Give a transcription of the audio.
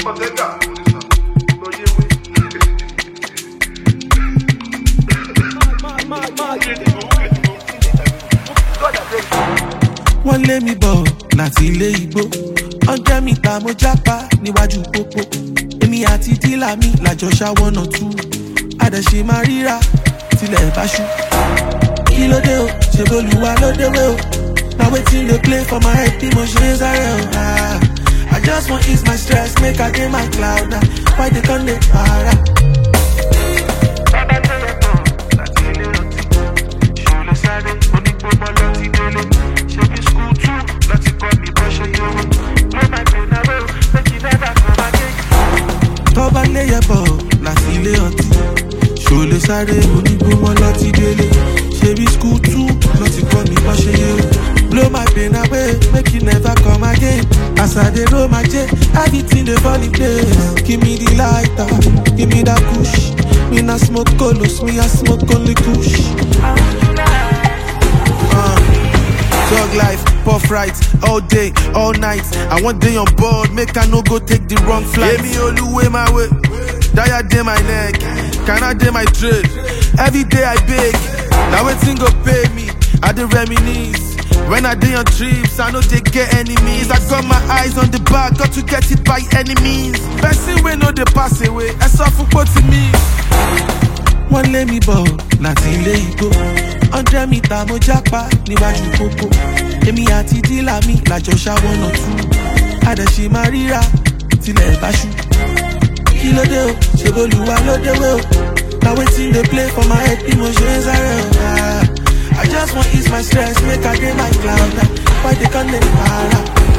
Wọ́n lé mi bọ̀ láti ilé igbó, 100 mítà mo jápa níwájú pópó. Èmi àti dílà mi làjọ ṣáwọ́nà tú, àdẹ̀ṣe máa ríra tilẹ̀ bá ṣú. Kí ló dé o, ṣe bolúwa ló déwé o. Now wetin dey play for my head bí mo ṣe ń sáré o. I just wan ease my stress, make I dey my cloud now. Why they come dey para? Tọ́ba lé yẹ̀bọ̀ láti ilé ọtí. Ṣòlè sáré onígbòmọ́ lọ́tí délé. Ṣebí school too, lọ́tí kọ́ mi bọ́ ṣe yé o. Blow my pain away, make you never come again. As I dey roll my J, everything dey fall in place. Give me the lighter, give me that push. Me na smoke colos, me a smoke only kush. Dog life, puff right, all day, all night. I want day on board, make I no go take the wrong flight. Give me all the way my way, die day my neck, can I day my trade? Every day I beg, now wetin go pay me, I dey reminisce. When I day on trips, I know they get enemies. I got my eyes on the bag, got to get it by any means. Person we know they pass away, I suffer for to me. Wọ́n lé mi bọ̀ láti ilé igbó, 100 mítà mo jápa níwájú pópó. Èmi àti dílà mi làjọ ṣáwọ́nà tú, àdẹ̀ṣe máa ríra tilẹ̀ bá ṣú. Kí ló dé o, ṣe bolúwa ló déwé o. Now wetin dey play for my head bí mo ṣe ń sáré o. I just wan ease my stress, make I dey my cloud now. Why they come dey para?